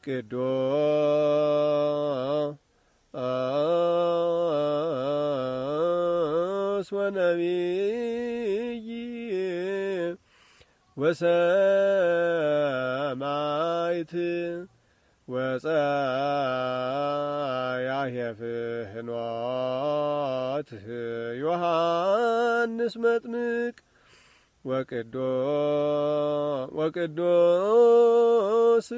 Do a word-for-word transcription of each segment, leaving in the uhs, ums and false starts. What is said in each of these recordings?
ቅዱስ ወነቢይ ወሰማዕት ወጸያሄ ፍኖት ዮሐንስ መጥምቅ ወቅዱስ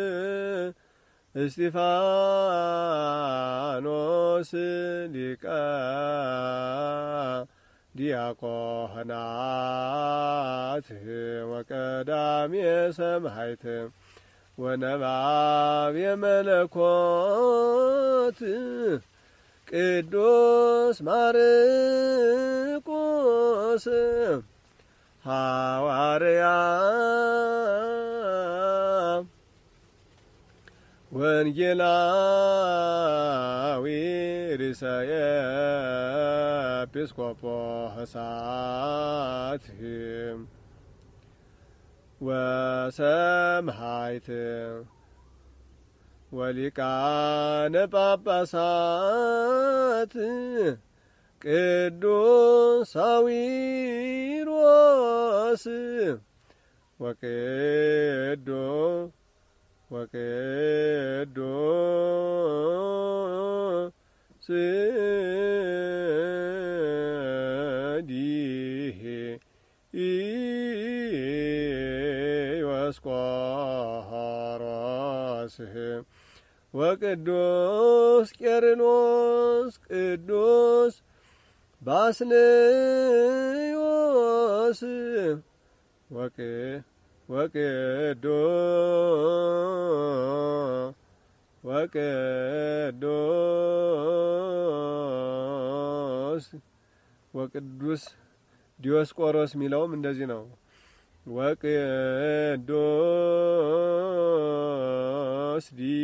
እስጢፋኖስ ሊቀ ዲያቆናት ወቀዳሜ ሰማዕት ወነባቤ መለኮት ቅዱስ ማርቆስ ሐዋርያ ወንጌላዊ ርእሰ ኤጲስቆጶሳት ወሰማዕት ወሊቃነ ጳጳሳት ቅዱስ ሳዊሮስ ወቅዱስ ወቅዱስ ዲዮስቆሮስ ወቅዱስ ቄርሎስ ቅዱስ ባስልዮስ ወቅዱስ ወቅዱስ ወቅዱስ ዲዮስቆሮስ ሚለውም እንደዚህ ነው። ወቅዱስ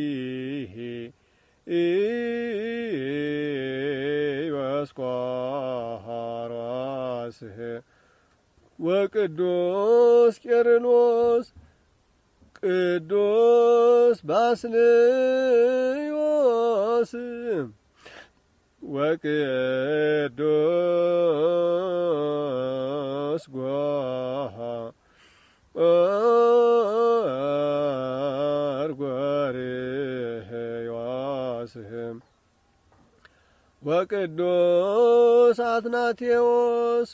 ዲዮስቆሮስ ወቅዱስ ቄርሎስ ቅዱስ ባስልዮስ ወቅዱስ ጎርጎርዮስ ወቅዱስ አትናቴዎስ